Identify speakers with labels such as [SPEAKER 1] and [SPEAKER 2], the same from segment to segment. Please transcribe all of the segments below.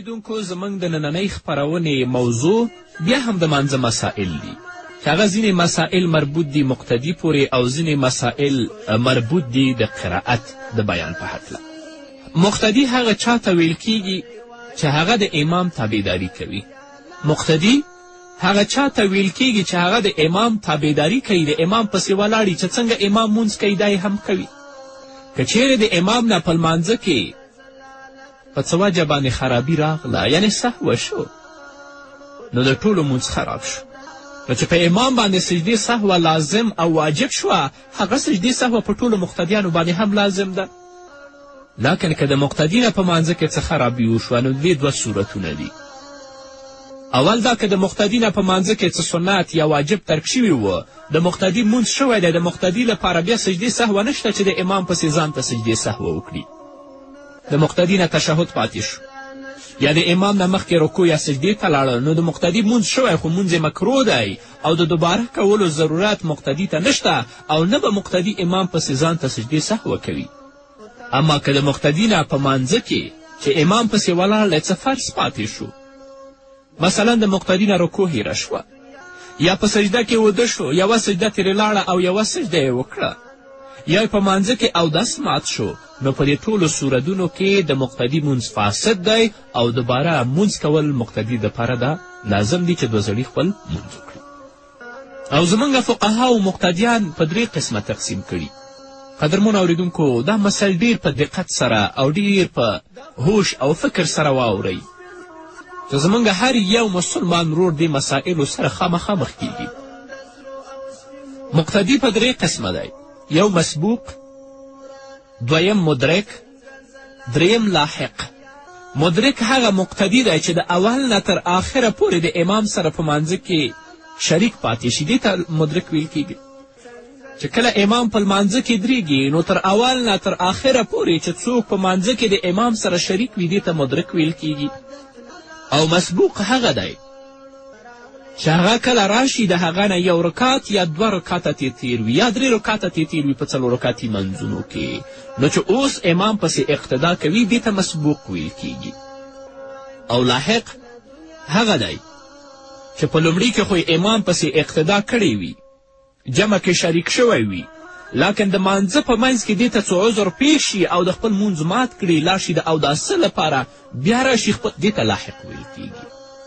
[SPEAKER 1] اوریدونکو زموږ د نننۍ خپرونې موضوع بیا هم د مانځه مسائل دي چې هغه ځینې مسائل مربوط دي مقتدي پورې او ځینې مسائل مربوط دي د قرائت د بیان په هکله. مقتدي هغه چا ته ویل کیږي چې هغه د امام تابعداري کوي. مقتدي هغه چا ته ویل کیږي چې هغه د امام تابعداري کوي، د امام پسې ولاړي چې څنګه امام مونځ کوي دا هم کوي. که چیرې د امام نه په لمانځه کې په څه وجه باندې خرابي راغله یعنې سهوه شو نو د ټولو مونځ خراب شو. نو چې په امام باندې سجدې سهوه لازم او واجب شوه هغه سجدې سهوه په ټولو مقتدیانو باندې هم لازم ده. لکن که د مقتدي نه په مانځه کې څه خرابي وشوه نو دې دوه صورتونه دي. اول دا که د مقتدي نه په مانځه کې څه سنت یا واجب ترک شوي وه، د مقتدي مونځ شوی دی، د مقتدي لپاره بیا سجدې سهوه نشته چې د امام پسې ځان ته سجدې سهوه وکړي. د مقتدي نه تشهد پاتې شو یا د امام نه مخکې رکوع یا سجدې ته لاړل نو د مقتدي مونځ شوی خو مونځ یې مکروه دی او د دوباره کولو ضرورت مقتدي ته نشته او نه به مقتدي امام پسې ځان ته سجدې سهوه کوي. اما که د مقتدي نه په مانځه کې چې امام پسې ولاړ دی څه فرض پاتې شو، مثلا د مقتدي نه رکوع هیره شوه یا په سجده کې وده شو، یوه سجده ترې لاړه او یوه سجده یې وکړه، یا په مانځه کې اودس مات شو، نو په دې ټولو صورتونو کې د مقتدي مونځ فاسد دی او دوباره مونځ کول مقتدي دپاره ده لازم دي چې دوه زړي خپل مونځ وکړي. او زموږ فقهاو مقتدیان په درې قسمه تقسیم کړي. قدرمنو اوریدونکو دا مسایل ډېر په دقت سره او ډېر په هوش او فکر سره واورئ چې زموږ هر یو مسلمان ورور دې مسایلو سره خامخا مخ کیږي. مقتدي په درې قسمه دی، یو مسبوق، دویم مدرک، دریم لاحق. مدرک هغه مقتدي دی چې د اول نه تر آخره پورې د امام سره په مانځه کې شریک پاتې شي، دې ته مدرک ویل کیږي. چې کله امام په لمانځه کې درېږي نو تر اول نه تر آخره پورې چې څوک په مانځه کې د امام سره شریک وي دې ته مدرک ویل کیږي. او مسبوق هغه دی چې هغه کله راشي د هغه نه یو رکات یا دوه رکاته تیر وي یا درې رکاته تیر وي په څلور رکاتي منځونو کې، نو چې اوس امام پسې اقتدا کوي دې ته مسبوق ویل کیږي. او لاحق هغه دی چې په لومړي کې خو امام پسې اقتدا کړی وي، جمع کې شریک شوی وي، لکن د مانځه په منځ کې دې ته څه عذر پیښ شي او د خپل مونځ مات کړي لاړ شي د اوداسه لپاره بیا راشي دې ته لاحق ویل کیږي.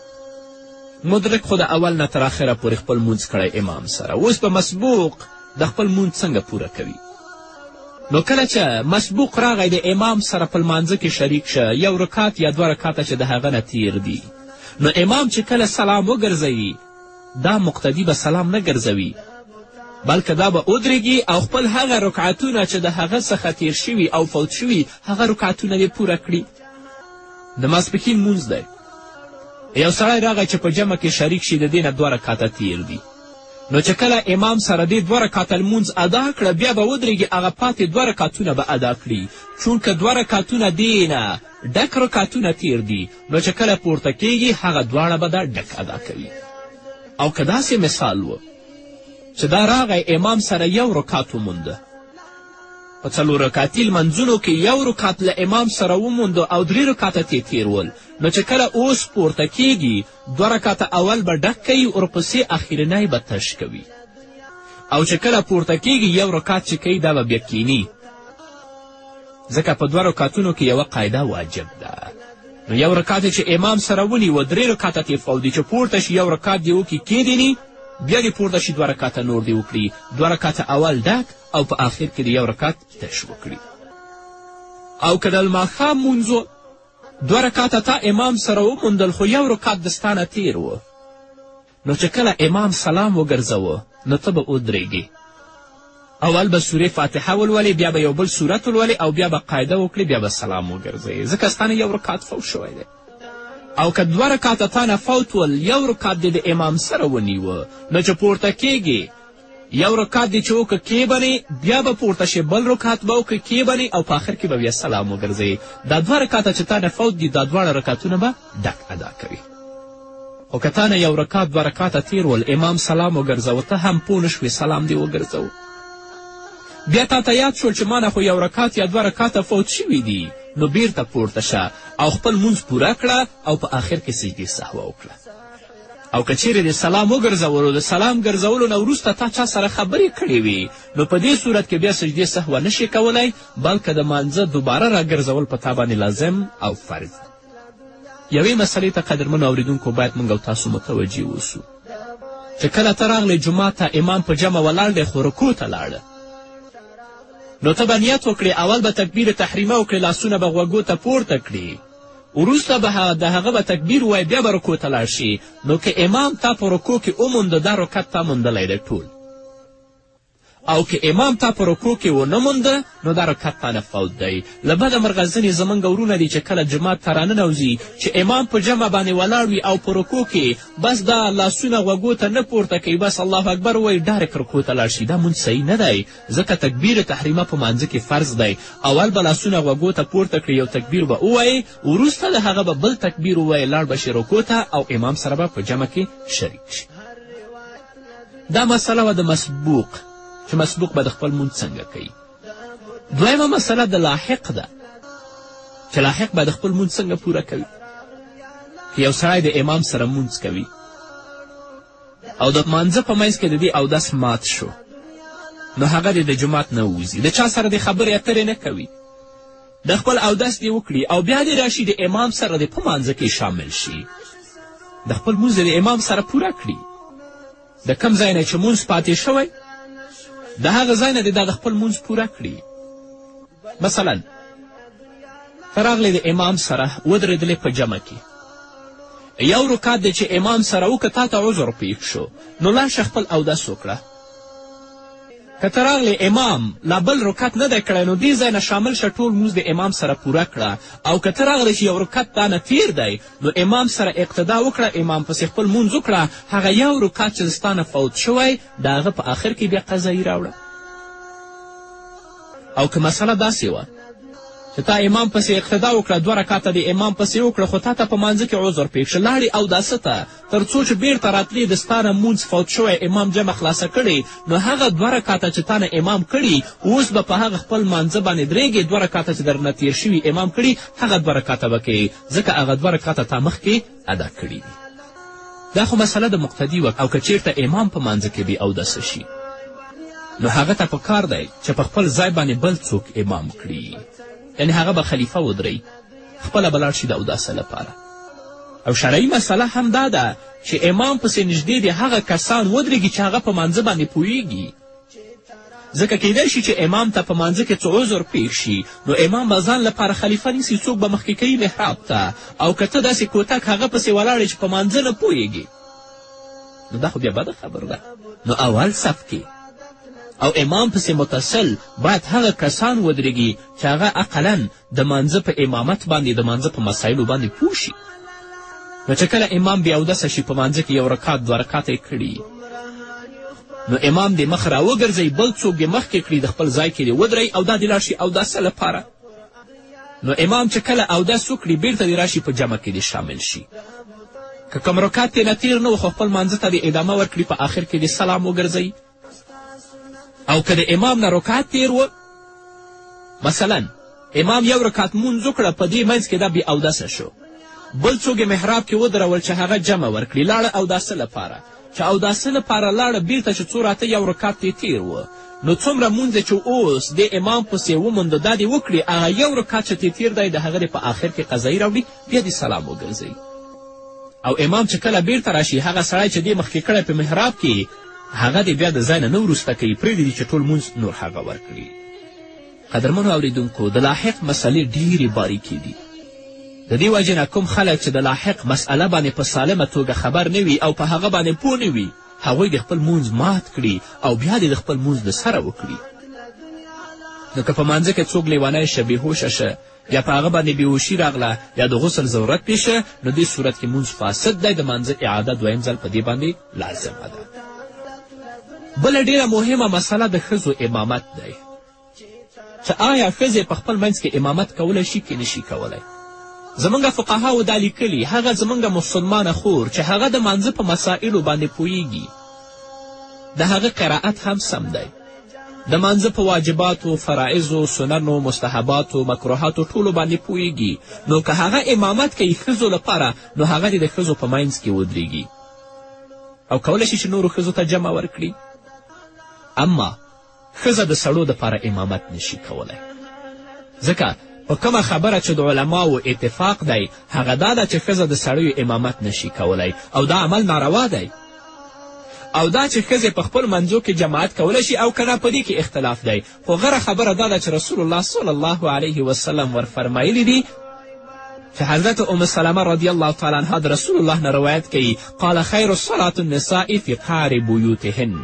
[SPEAKER 1] مدرک خو د اول نه تر آخره پورې خپل مونځ کړی امام سره، اوس په مسبوق د خپل مونځ څنګه پوره کوي. نو کله چې مسبوق راغی د امام سره په لمانځه کې شریک شه، یو رکات یا دوه رکاته چې د هغه نه تیر دي، نو امام چې کله سلام وګرځوي دا مقتدي به سلام نه ګرځوي بلکې دا به ودرېږي او خپل هغه رکعتونه چې د هغه څخه تیر شوي او فوت شوي هغه رکعتونه دې پوره کړي. د ماسپښین مونځ دی، یو سړی راغی چې په جمع کې شریک شي د دې نه دوه رکعته تیر دي، نو چې کله امام سره دې دوه رکعته لمونځ ادا کړه بیا به ودرېږي هغه پاتې دوه رکعتونه به ادا کړي، چونکه دوه رکعتونه دې نه ډک رکعتونه تیر دي، نو چې کله پورته کیږي هغه دواړه به دا ډک ادا کوي. او که داسې مثال و چې دا راغی امام سره یو رکات ومونده، په څلور رکاتي لمنځونو کې یو رکات له امام سره ومونده او درې رکاته ترې تېرول، نو چې کله اوس پورته کیږي دوه رکاته اول به ډک کوي ورپسې اخرنی به تش کوي، او چې کله پورته کیږي یو رکات چې کوي دا به بیا کینی، ځکه په دوه رکاتونو کې یوه قاعده واجب ده. نو یو رکات چې امام سره ونیوه درې رکاته ترې فوت دي، چې پورته شي یو رکات دې وکړي کیدیني، بیا دې پورته شي دوه رکاته نور دې وکړي، دوه رکاته اول ډک او په آخر کې د یو رکات تش وکړي. او که د لماښام مونځ دوه رکاته تا امام سره وموندل خو یو رکات د ستا نه تیر و، نو چې کله امام سلام وګرځوه نو ته به ودرېږي، اول به سورې فاتحه ولولې، بیا به یو بل سورت ولولې او بیا به قاعده وکړې، بیا به سلام وګرځوې، ځکه ستا نه یو رکات فوت شوی دی. او که دوه رکاته تا نه فوت ول یو رکات دې د امام سره ونیوه، نو چې پورته کیږي یو رکات دې چې وکړه کیبنې، بیا به پورته شي بل رکات به وکړه کیبنې او په آخر کې به بیا سلام وګرځوې. دا دوه رکاته چې تا نه فوت دي دا دواړه رکاتونه به ډک ادا کوي. خو که تا نه یو رکات دوه رکاته تیر ول امام سلام وګرځوه، ته هم پوه نه شوې سلام دې وګرځوه، بیا تا ته یاد شول چې ما نه خو یو رکات یا دوه رکاته فوت شوي دي، نو بیرته پورته شه او خپل مونځ پوره کړه او په آخر کې سجدې سهوه وکړه. او که چیرې د سلام وګرځولو د سلام ګرځولو نه وروسته تا چا سره خبرې کړې وي نو په دې صورت کې بیا سجدې سهوه نشي کولی، بلکې د مانځه دوباره راګرځول په تا باندې لازم او فرض. یوې مسلې ته قدرمنو اورېدونکو باید موږ او تاسو متوجه اوسو چې کله ته راغلی جومات ته امام په جمع ولاړ دی خو رکوع ته لاړه، نو ته به نیت وکړې اول به تکبیر تحریمه وکړې، لاسونه به غوږو ته پورته کړي، وروسته به د هغه به تکبیر ووایي، بیا به رکوع ته لاړ شي. نو که امام تا په رکوع کې ومونده دا رکعت تا موندلی دی ټول، او که امام تا په رکوع کې ونه مونده نو دا رکعت تا نه فوت دی. له بده مرغه ځینې زموږ ورونه دي چې کله جماعت ته راننوځي چې امام په جمع باندې ولاړ وي او په رکوع کې بس دا لاسونه غوږو ته نه پورته کوي، بس الله اکبر ووایي ډایرکټ رکوع ته لاړ شي. دا مونځ صحیح نه دی، ځکه تکبیر تحریمه په مانځه کې فرض دی. اول به لاسونه غوږو ته پورته کړي، یو تکبیر به ووایي، وروسته د هغه به بل تکبیر ووایي، لاړ به شي رکوع ته او امام سره به په جمع کې شریک شي. دا مسله وه د مسبوق، چې مسبوق به د خپل مونځ څنګه کوي. دویمه مسله د لاحق ده، چې لاحق به د خپل مونځ څنګه پوره کوي. که یو سړی د امام سره مونځ کوي او د مانځه په منځ کې د دې اودس مات شو، نو هغه د جومات نه ووځي، د چا سره د خبرې اترې نه کوي، د خپل اودس دې وکړي او بیا دې راشي د امام سره د په مانځه کې شامل شي، د خپل مونځ د امام سره پوره کړي. د کم ځای نه چې مونځ پاتې شوی د هغه ځای نه دې دا د خپل مونځ پوره کړي. مثلا ته راغلی د امام سره ودرېدلې په جمع کې، یو رکعت دی چې امام سره وکړه، تا ته عذر پیښ شو، نو لاشه خپل اودس وکړه. که ته راغلی امام لا بل رکعت نه دی کړی نو دې ځای نه شامل شه، ټول مونځ د امام سره پوره کړه. او که ته راغلی چې یو رکعت تا نه تیر دی نو امام سره اقتدا وکړه، امام پسې خپل مونځ وکړه، هغه یو رکعت چې ستا نه فوت شوی د هغه په آخر کې بیا قضایي راوړه. او که مسله داسې وه چې تا امام پسې اقتدا وکړه، دوه رکعته د امام پسې وکړه، خو تا ته په مانځه کې عذر پیښ شه، لاړې اوداسه ته تر څو چې بیرته راتلې د ستا نه مونځ فوت شوی، امام جمع خلاصه کړې، نو هغه دوه رکعته چې تا نه امام کړي اوس به په هغه خپل مانځه باندې درېږې، دوه رکعته چې در نه تیر شوي امام کړي هغه دوه رکعته به کوې، ځکه هغه دوه رکعته تا مخکې ادا کړي دي. دا خو مسله د مقتدي وه. او که چیرته امام په مانځه کې بې اودسه شي نو هغه ته پکار دی چې په خپل ځای باندې بل څوک امام کړي، یعنې هغه به خلیفه ودرئ، خپله به لاړ شي د اوداسه لپاره. او شرعي مسله هم دا ده چې امام پسې نږدې د هغه کسان ودرېږي چې هغه په مانځه باندې پوهیږي، ځکه کیدای شي چې امام ته په مانځه کې څه عذر پیښ شي، نو امام به ځان لپاره خلیفه نیسي، څوک به مخکې کوي محراب ته. او که ته داسې کوتک هغه پسې ولاړې چې په مانځه نه پوهیږي نو دا خو بیا بده خبر ده. نو اول صف کې او امام پسې متصل باید هغه کسان ودرېږي چې هغه اقلا د مانځه په امامت باندې د مانځه په مسایلو باندې پوه شي. نو چې کله امام بیا اودسه شي په مانځه کې یو رکعت دوه رکعته یې کړي، نو امام دې مخ را وګرځئ، بل څوک دې مخکې کړي، د خپل ځای کې دې ودرئ او دا دې لاړ شي اوداسه لپاره. نو امام چې کله اودس وکړي بیرته دې راشي په جمع کې دې شامل شي. که کوم رکعت یې نه تیر نه و خو خپل مانځه ته دې ادامه ورکړي، په آخر کې دې سلام وګرځئ. او که د امام نه رکعت تیر و، مثلا امام یو رکعت مونځ وکړه، په دې منځ کې دا بې اودسه شو، بل څوک یې محراب کې ودرول چې هغه جمع ورکړي، لاړه اوداسه لپاره. چې اوداسه لپاره لاړه بیرته چې څو راته یو رکعت یې تیر و، نو څومره مونځ چې اوس د امام پسې ومونده دا دې وکړي، هغه یو رکعت چې تیر دی د هغه په آخر کې قضایي راوړي، بیا دې سلام وګرځئ. او امام چې کله بیرته راشي هغه سړی چې دې مخکې کړی په محراب کې هغه دې بیا د ځای نه وروسته کوي، پرېږدي چې ټول مونځ نور هغه ورکړي. قدرمنو اورېدونکو، د لاحق مسلې ډېرې باریکې دي. د دې وجې نه کوم خلک چې د لاحق مسئله باندې په سالمه توګه خبر نه وي او په هغه باندې پوه نه وي، هغوی د خپل مونځ مات کړي او بیا دې د خپل مونځ د سره وکړي. نو که په مانځه کې څوک لیونی شه، بېهوشه شه، یا په هغه باندې بېهوشي راغله یا د غسل ضرورت پیشه، نو دې صورت کې مونځ فاسد دی، د مانځه اعاده دویم ځل په دې باندې لازمه ده. بله ډېره مهمه مسله د ښځو امامت دی، چې آیا ښځې په خپل منځ کې امامت کولی شي که نشي کولی. زمونږ فقهاو دا لیکلي، هغه زمونږ مسلمانه خور چې هغه د مانځه په مسائلو باندې پوهیږي، د هغه قرائت هم سم دی، د مانځه په واجباتو، فرائضو، سننو، مستحباتو، مکروهاتو ټولو باندې پوهیږي، نو که هغه امامت کوي ښځو لپاره، نو هغه دې د ښځو په منځ کې ودرېږي او کولی شي چې نورو ښځو ته جمع ورکړي. اما ښځه د سړو دپاره امامت نشي کولی، ځکه په کومه خبره چې د علماو اتفاق دی هغه دا ده چې ښځه د سړیو امامت نشي کولی او دا عمل ناروا دی، او دا چې ښځې په خپل منځو کې جماعت کولی شي او که نه په دې کې اختلاف دی، خو غوره خبره دا ده چې رسول الله صلی الله علیه وسلم ورفرمایلی دي چې حضرت ام سلمه رضی الله تعالی عنها د رسول الله نه روایت کوي قال خیر الصلاة النساء فی قعر بیوتهن.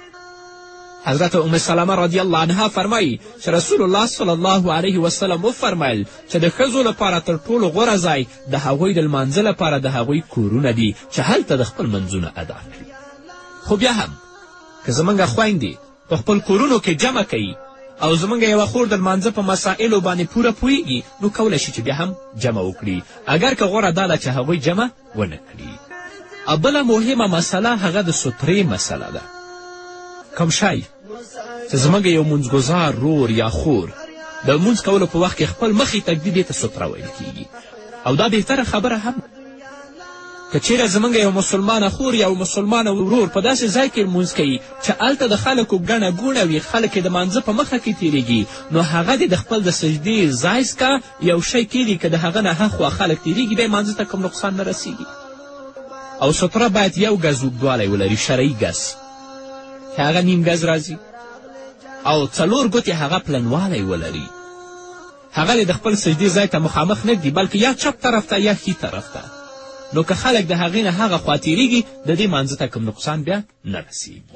[SPEAKER 1] حضرت ام سلمه رضی الله عنها فرمایي چې رسول الله صلی الله علیه وسلم وفرمیل چې د ښځو لپاره تر ټولو غوره ځای د هغوی د لمانځه لپاره د هغوی کورونه دي چې هلته د خپل منځونه ادا کړي. خو بیا هم که زموږ خویندې په خپل کورونو کې جمع کوي او زموږ یوه خور د لمانځه په مسایلو باندې پوره پوهیږي، نو کولی شي چې بیا هم جمع وکړي، اگر که غوره دا ده چې هغوی جمع ونه کړي. بله مهمه مسله هغه د سترې مسله ده. کوم شی چې زموږ یو منځګزار رور یا خور د لمونځ کولو په وخت کې خپل مخې ته ږدي، دې ته ستره ویل کیږي، او دا بهتره خبره هم که چیرې زموږ یو مسلمانه خور یا مسلمانه ورور په داسې ځای کې لمونځ کوي چې هلته د خلکو ګڼه ګوڼه وي، خلک یې د مانځه په مخه کې تیریږي، نو هغه دې د خپل د سجدې ځای څخه یو شی کیدي که د هغه نه هخوا خلک تیریږي، بیا یې مانځه ته کوم نقصان نه رسیږي. او ستره باید 1 ګز اوږدوالی ولري، شرعي ګز چې هغه نیم ګز راځي، او 4 ګوتې هغه پلنوالی ولري. هغه دې د خپل سجدې ځای ته مخامخ نه ږدي، بلکې یا چپ طرف ته یا ښي طرف ته، نو که خلک د هغې نه هغه خوا تیریږي د دې مانځه ته کوم نقصان بیا نه رسیږي.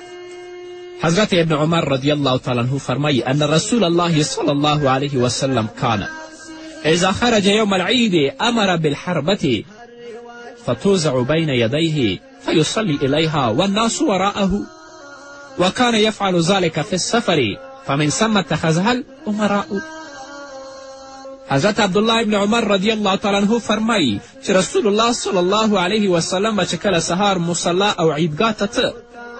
[SPEAKER 1] حضرت ابن عمر رضی الله تعالی عنه فرمایي ان رسول الله صلی الله علیه وسلم کان اذا خرج یوم العید امر بالحربة فتوزع بین یدیه فیصلی الیها والناس وراءه وكان يفعل ذلك في السفر فمن ثم اتخذها الامراء. حضرت عبدالله ابن عمر رضی الله تعالی عنه فرمایي چې رسول الله صلی الله علیه وسلم به چې کله سهار مصلا او عیدګاه ته ته،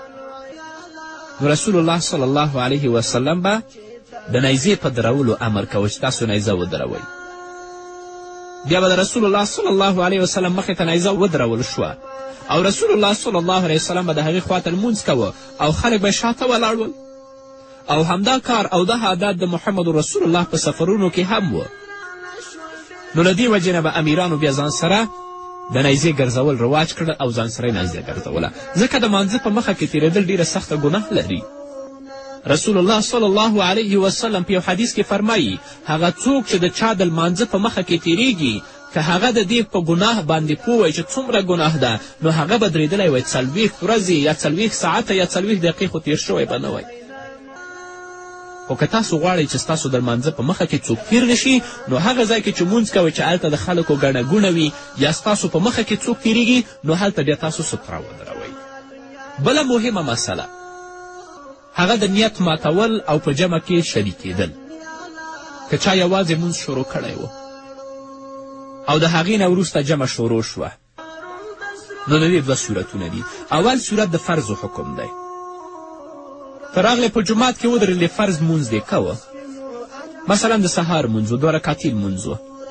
[SPEAKER 1] نو رسول الله صلی الله علیه وسلم به د نیزې په درولو امر کوه چې تاسو نیزه ودروئ. بیا به د رسول الله صلی الله علیه وسلم مخې ته نیزه ودرول شوه او رسول الله صلی الله علیه وسلم به د هغې خواته لمونځ کوه او خلک به شاته ولاړ ول. او همدا کار او دا عادت د محمد رسول الله په سفرونو کې هم و. نو له دې وجې نه به امیرانو بیا ځان سره د نیزې ګرځول رواج کړه او ځان سره یې نیزه ګرځوله، ځکه د مانځه په مخه کې تیریدل ډیره سخته ګناه لري. رسول الله صلی الله علیه وسلم په یو حدیث کې فرمایي هغه څوک چې د چا د لمانځه په مخه کې تیریږي که هغه د دې په ګناه باندې پوه وی چې څومره ګناه ده، نو هغه به درېدلی وی 40 ورځې یا 40 ساعته یا 40 دقیقې خو تیر شوی به نه وی. خو که تاسو غواړئ چې ستاسو د لمانځه په مخه کې څوک تیر نشي، نو هغه ځای کې چې مونځ کوئ چې هلته د خلکو ګڼه ګوڼه وي یا ستاسو په مخه کې څوک تیریږي، نو هلته بیا تاسو ستره ودروئ. بله مهمه مسله هغه د نیت ماتول او په جمع کې شریکېدل. که چا یوازې مونځ شروع کړی و او د هغې نه وروسته جمع شروع شوه، نو د دې 2 صورتونه دي. اول صورت د فرض حکم دی. ته راغلی په جومات کې ودرېدلې، فرض مونځ دې کوه، مثلا د سهار مونځ و 2 رکعتي لمونځ و،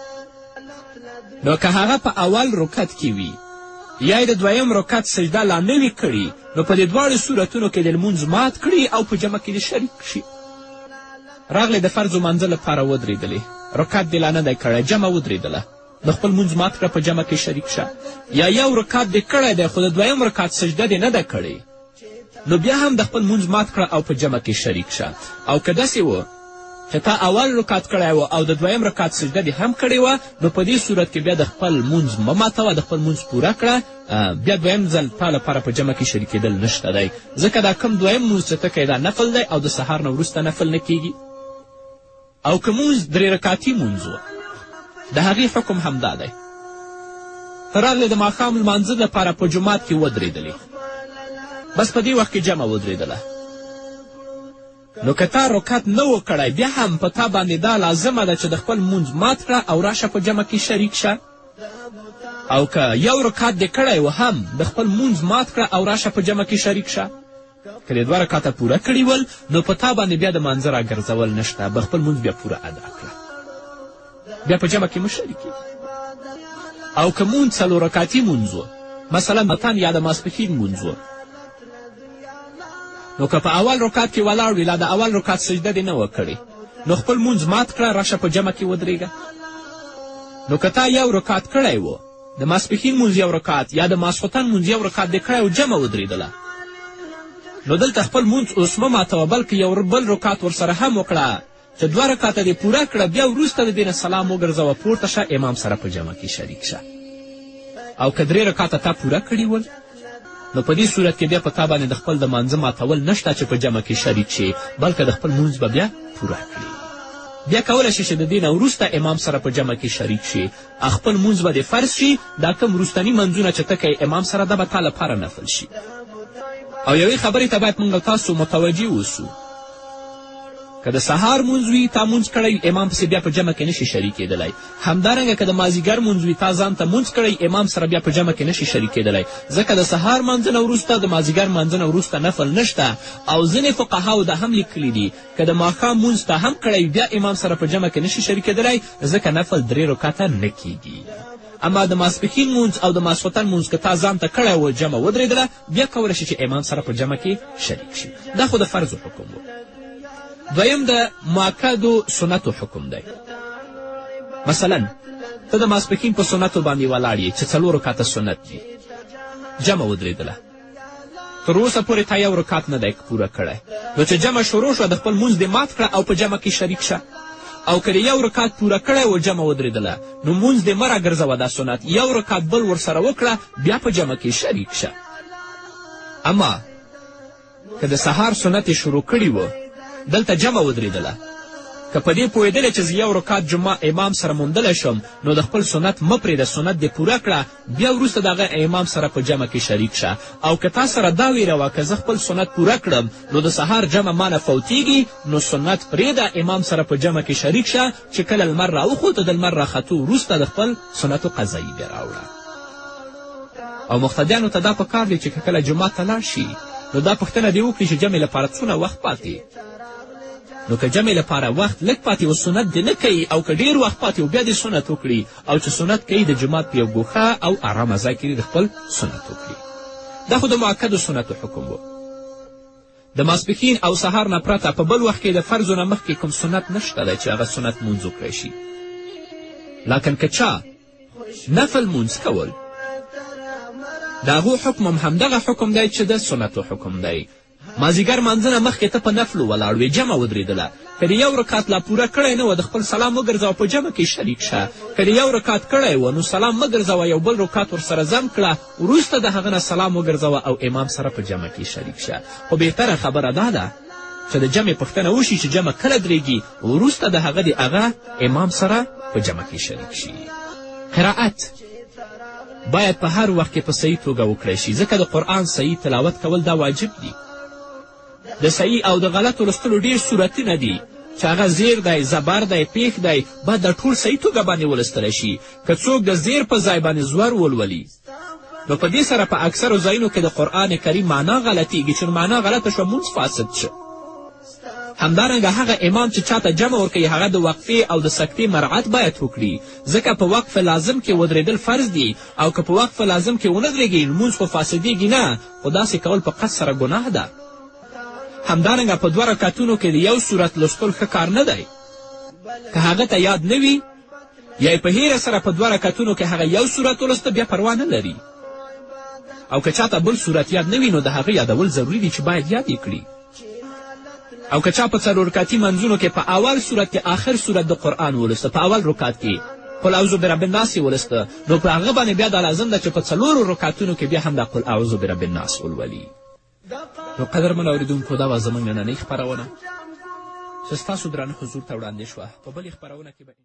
[SPEAKER 1] نو که هغه په اول رکعت کې وي یا یې د 2یم رکعت سجده لا نه وي کړي، نو په دې 2 صورتونو کې د لمونځ مات کړي او په جمع کې دې شریک شي. راغلی د فرض مانځه لپاره ودرېدلې، رکعت دې لا نه دی کړی، جمع ودرېدله، د خپل مونځ مات کړه، په جمع کې شریک شه. یا 1 رکعت دې کړی دی خو د 2یم رکعت سجده دې نه ده کړې، نو بیا هم د خپل مونځ مات کړه او په جمع کې شریک شه. او که داسې و چې تا اول رکعت کړی و او د 2یم رکعت سجده دې هم کړې وه، نو په دې صورت کې بیا د خپل مونځ مه ماتوه، د خپل مونځ پوره کړه، بیا 2یم ځل تا لپاره په جمع کې شریکېدل نشته دی، ځکه دا کم 2یم مونځ چې ته کوې دا نفل دی او د سهار نه وروسته نفل نه کیږي. او که مونځ 3 رکعتي مونځ و، د هغې حکم همدا دی. ته راغلې د ماښام لمانځه لپاره په جومات کې ودرېدلې، بس په دې وخت کې جمع ودرېدله، نو که تا رکعت نه و کړی، بیا هم په تا باندې دا لازمه ده چې د خپل مونځ مات کړه او راشه په جمع کې شریک شه. او که 1 رکعت دې کړی و هم د خپل مونځ مات کړه او راشه په جمع کې شریک شه. که دې 2 رکاته پوره کړي ول نو په تا باندې بیا د مانځه راګرځول نشته، به خپل مونځ بیا پوره ادا کړه، بیا په جمع کې مه شریکې. او که مونځ 4 رکاتي مونځ و، مثلا متن یا د ماسپښین مونځ و، نو که په اول رکات کې ولاړ وي لا د اول رکات سجده دې نه وه کړې، نو خپل مونځ مات کړه، راشه په جمع کې ودرېږه. نو که تا 1 رکات کړی و، د ماسپښین مونځ 1 رکات یا د ماسخوتن مونځ 1 رکات دې کړی و، جمع ودرېدله، نو دلته خپل مونځ اوس مه ماتوه، بلکې یو بل رکات ورسره هم وکړه چې 2 رکاته دې پوره کړه، بیا وروسته د دې نه سلام وګرځوه، پورته شه، امام سره په جمع کې شریک شه. او که 3 رکاته تا پوره کړي ول نو په دې صورت کې بیا په تا باندې د خپل د مانځه ماتول نشته چې په جمع کې شریک شي، بلکې د خپل مونځ به بیا پوره کړي. بیا کولی شي چې د دې نه وروسته امام سره په جمع کې شریک شي، خپل مونځ به دې فرض شي، دا کوم وروستني منځونه چې ته کوې امام سره دا به تا لپاره نفل شي. او یوې خبرې ته باید موږ تاسو متوجه اوسو، که د سهار مونځ وي تا مونځ کړی امام پسې بیا په جمع کې نشي شریکېدلی، همدارنګه که د مازدیګر مونځ وي تا ځان ته مونځ کړی امام سره بیا په جمع کې نشي شریکېدلی، ځکه د سهار مانځه نه وروسته د مازدیګر مانځه نه وروسته نفل نشته. او ځینې فقهاو دا هم لیکلي دي که د ماښام مونځ ته هم کړی بیا امام سره په جمع کې نشي شریکېدلی، ځکه نفل 3 رکاته نه کیږي. اما د ماسپښین مونځ او د ماسخوتن مونځ که تا ځان ته کړی و جمع ودرېدله، بیا کولی شي چې امام سره په جمع کې شریک شي. دا خو د فرضو حکم و. دویم د مؤکدو سنتو حکم دی. مثلا ته د ماسپښین په سنتو باندې ولاړ یې چې 4 رکاته سنت دي، جمع ودرېدله، تر اوسه پورې تا 1 رکات نه دی پوره کړی، نو چې جمع شروع شوه د خپل مونځ دې مات کړه او په جمع کې شریک شه. او که د 1 رکات پوره کړی و جمع ودرېدله، نو مونځ دې مه راګرځوه دا سنت، 1 رکات بل ورسره وکړه، بیا په جمع کې شریک شه. اما که د سهار سنت شروع کړي و دلته جمع ودرېدله، که په دې پوهېدلی چې زه 1 رکات جمعه امام سره موندلی شم، نو د خپل سنت مه پرېږده، سنت دې پوره کړه، بیا وروسته د هغه امام سره په جمع کې شریک شه. او که تا سره دا ویره وه که زه خپل سنت پوره کړم نو د سهار جمع مانه فوتېږي، نو سنت پرېږده، امام سره په جمع کې شریک شه، چې کله لمر راوخوته د لمر راختو وروسته د خپل سنتو قضایي بیا راوړه. او مقتدیانو ته دا پکار دی چې که کله جومات ته لاړ شي نو دا پوښتنه دې وکړي چې جمع لپاره څونه وخت پاتې، نو که جمع لپاره وخت لږ پاتې و سنت دې نه کوي، او که ډېر وخت پاتې و بیا دې سنت وکړي، او چې سنت کوي د جومات په یو ګوښه او ارامه ځای کې د خپل سنت وکړي. دا خو د مؤکدو سنتو حکم و. د ماسپښین او سهار نه پرته په بل وخت کې د فرضو نه مخکې کوم سنت نشته دی چې هغه سنت مونځ وکړی شي. لکن که چا نفل مونځ کول، د هغو حکم هم همدغه حکم دی چې د سنتو حکم دی. مازدیګر مانځه نه مخکې ته په نفلو ولاړ وې، جمع ودرېدله، که د 1 رکات لا پوره کړی نه و د خپل سلام وګرځوه، په جمع کې شریک شه. که د 1 رکات کړی و نو سلام مه ګرځوه، یو بل رکات ورسره ضم کړه، وروسته د هغه نه سلام وګرځوه او امام سره په جمع کې شریک شه. خو بهتره خبره دا ده چې د جمع پوښتنه وشي چې جمع کله درېږي، وروسته د هغه د هغه امام سره په جمع کې شریک شي. قرائت باید په هر وخت کې په صحیح توګه وکړی شي، ځکه د قرآن صحیح تلاوت کول دا واجب دي. د صحیح او د غلطو لوستلو ډېر صورتونه دي چې هغه زیر دی، زبر دی، پیښ دی، باید دا ټول صحیح توګه باندې ولوستلی شي. که څوک د زیر په ځای باندې زور ولولي نو په دې سره په اکثرو ځایونو کې د قرآن کریم معنا غلطیږي، چې معنا غلطه شوه مونځ فاسد شه. همدارنګه هغه امام چې چاته جمع ورکوي هغه د وقفې او د سکتې مراعت باید وکړي، ځکه په وقف لازم کې ودرېدل فرض دي، او که په وقف لازم کې ونه درېږي لمونځ خو فاسدېږي نه، خو داسې کول په قصد سره ګناه ده. همدارنګه په 2 رکعتونو کې د یو صورت لوستل ښه کار نه دی. که هغه ته یاد نه وي یا په هیره سره په 2 رکعتونو کې هغه یو صورت ولسته بیا پروا نه لري. او که چاته بل صورت یاد نه وي نو د هغه یادول ضروري دي چې باید یاد یې کړي. او که چا په 4 رکعتي منځونو کې په اول صورت کې آخر صورت د قرآن ولسته، په اول رکعت کې قل اعوذ برب الناس یې ولسته، نو په هغه باندې بیا دا لازم ده چې په 4 رکعتونو کې بیا هم دا قل اعوذ برب الناس ولولي. نو قدرمنو اورېدونکو دا به زموږ نننۍ خپرونه چې ستاسو درانه حضور ته وړاندې شوه. په بلې خپرونه کې به